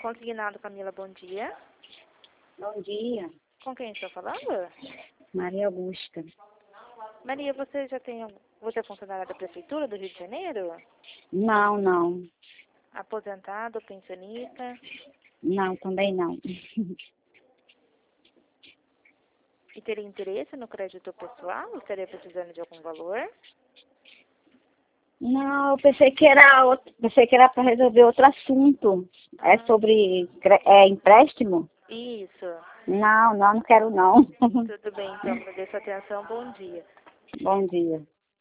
Consignado, Camila, bom dia. Bom dia, Com quem estou falando? Maria Augusta. Maria, você é funcionária da Prefeitura do Rio de Janeiro? Não, não. Aposentado, pensionista? Não, também não. E teria interesse no crédito pessoal? Estaria precisando de algum valor? Não, eu pensei que era para resolver outro assunto. É sobre empréstimo? Isso. Não, não quero não. Tudo bem, então, agradeço a atenção. Bom dia. Bom dia.